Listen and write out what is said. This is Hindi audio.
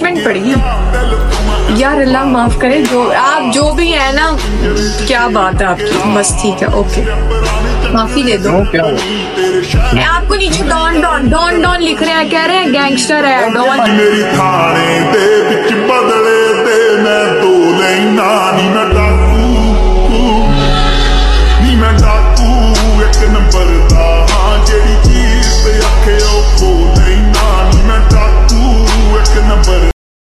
मिनट पड़ी यार, अल्लाह माफ करे। जो भी है ना, क्या बात है आपकी, बस ठीक है, ओके, माफी दे दो। क्या हुआ? आपको नीचे डॉन डॉन डॉन डॉन लिख रहे हैं, कह रहे हैं गैंगस्टर है डॉन।